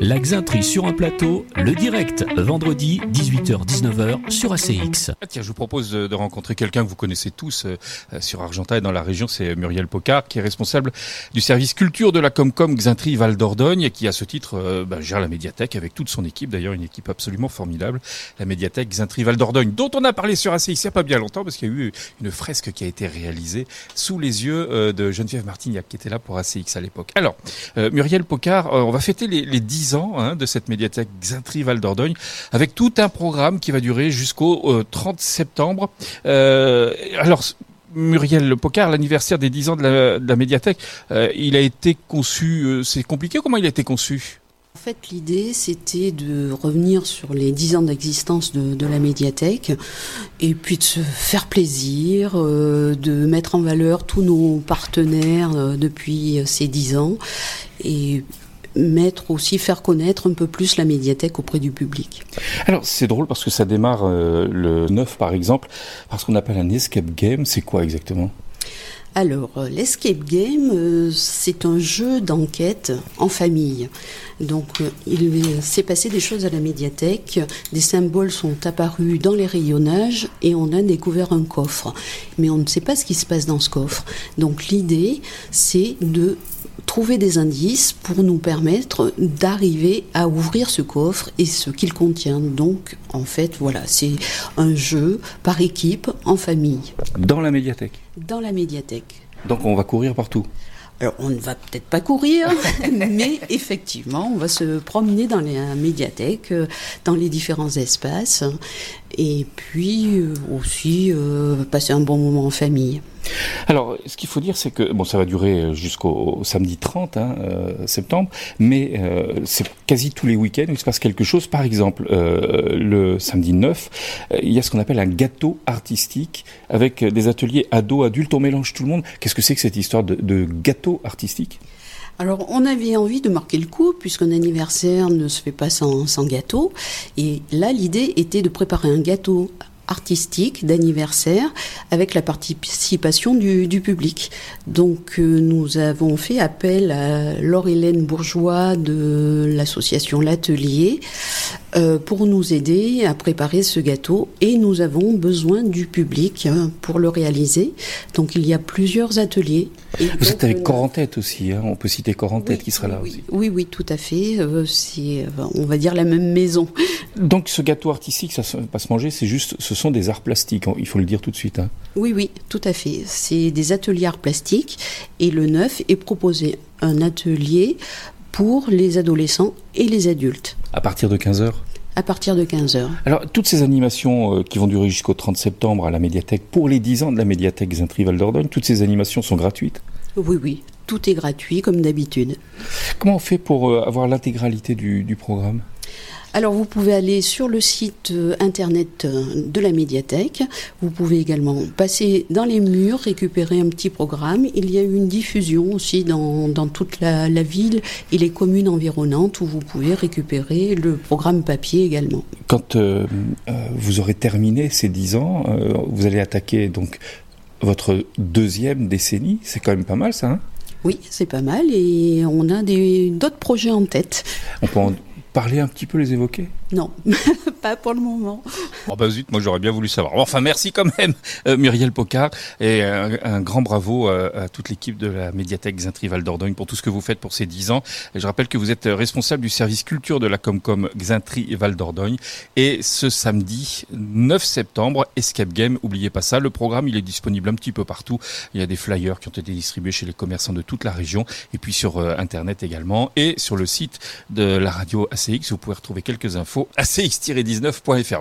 La Xintrie sur un plateau, le direct, vendredi 18h-19h sur ACX. Tiens, je vous propose de rencontrer quelqu'un que vous connaissez tous sur Argentat et dans la région, c'est Muriel Pocard, qui est responsable du service culture de la Comcom Xintrie Val d'Ordogne et qui, à ce titre, gère la médiathèque avec toute son équipe, d'ailleurs une équipe absolument formidable, la médiathèque Xintrie Val d'Ordogne, dont on a parlé sur ACX il n'y a pas bien longtemps, parce qu'il y a eu une fresque qui a été réalisée sous les yeux de Geneviève Martignac, qui était là pour ACX à l'époque. Alors, Muriel Pocard, on va fêter les 10 ans de cette médiathèque Xintrie Val d'Ordogne avec tout un programme qui va durer jusqu'au 30 septembre. Alors, Muriel Pocard, l'anniversaire des 10 ans de la médiathèque, il a été conçu, c'est compliqué, comment il a été conçu ? En fait, l'idée, c'était de revenir sur les 10 ans d'existence de la médiathèque et puis de se faire plaisir, de mettre en valeur tous nos partenaires depuis ces 10 ans et faire connaître un peu plus la médiathèque auprès du public. Alors, c'est drôle parce que ça démarre le 9, par exemple, par ce qu'on appelle un escape game. C'est quoi exactement ? Alors, l'escape game, c'est un jeu d'enquête en famille. Donc, il s'est passé des choses à la médiathèque, des symboles sont apparus dans les rayonnages et on a découvert un coffre. Mais on ne sait pas ce qui se passe dans ce coffre. Donc, l'idée, c'est de trouver des indices pour nous permettre d'arriver à ouvrir ce coffre et ce qu'il contient. Donc, en fait, voilà, c'est un jeu par équipe, en famille. Dans la médiathèque ? Dans la médiathèque. Donc, on va courir partout ? Alors, on ne va peut-être pas courir, mais effectivement, on va se promener dans la médiathèque, dans les différents espaces, et puis aussi passer un bon moment en famille. Alors, ce qu'il faut dire, c'est que ça va durer jusqu'au samedi 30 septembre, mais c'est quasi tous les week-ends où il se passe quelque chose. Par exemple, le samedi 9, il y a ce qu'on appelle un gâteau artistique avec des ateliers ados, adultes, on mélange tout le monde. Qu'est-ce que c'est que cette histoire de gâteau artistique ? Alors, on avait envie de marquer le coup, puisqu'un anniversaire ne se fait pas sans gâteau. Et là, l'idée était de préparer un gâteau artistique d'anniversaire avec la participation du public. Donc nous avons fait appel à Laure-Hélène Bourgeois de l'association L'Atelier pour nous aider à préparer ce gâteau et nous avons besoin du public pour le réaliser. Donc il y a plusieurs ateliers. Vous êtes avec Corps en Tête aussi, on peut citer Corps en Tête qui sera là aussi. Oui, tout à fait. C'est, on va dire, la même maison. Donc ce gâteau artistique, ça va pas se manger, ce sont des arts plastiques, il faut le dire tout de suite. Oui, tout à fait. C'est des ateliers arts plastiques et le 9 est proposé un atelier pour les adolescents et les adultes. À partir de 15h ? À partir de 15h. Alors, toutes ces animations qui vont durer jusqu'au 30 septembre à la médiathèque, pour les 10 ans de la médiathèque Xintrie Val d'Ordogne, toutes ces animations sont gratuites ? Oui, tout est gratuit comme d'habitude. Comment on fait pour avoir l'intégralité du programme ? Alors vous pouvez aller sur le site internet de la médiathèque, vous pouvez également passer dans les murs, récupérer un petit programme. Il y a une diffusion aussi dans toute la ville et les communes environnantes où vous pouvez récupérer le programme papier également. Quand vous aurez terminé ces 10 ans, vous allez attaquer donc votre deuxième décennie, c'est quand même pas mal ça, Oui, c'est pas mal et on a d'autres projets en tête. On peut en parler un petit peu, les évoquer ? Non, pas pour le moment. Zut, moi j'aurais bien voulu savoir. Enfin, merci quand même, Muriel Pocard, et un grand bravo à toute l'équipe de la médiathèque Xintrie Val d'Ordogne pour tout ce que vous faites pour ces 10 ans. Et je rappelle que vous êtes responsable du service culture de la Comcom Xintrie Val d'Ordogne. Et ce samedi 9 septembre, Escape Game, n'oubliez pas ça. Le programme, il est disponible un petit peu partout. Il y a des flyers qui ont été distribués chez les commerçants de toute la région, et puis sur Internet également, et sur le site de la radio ACX, vous pouvez retrouver quelques infos. ACX-19.fr.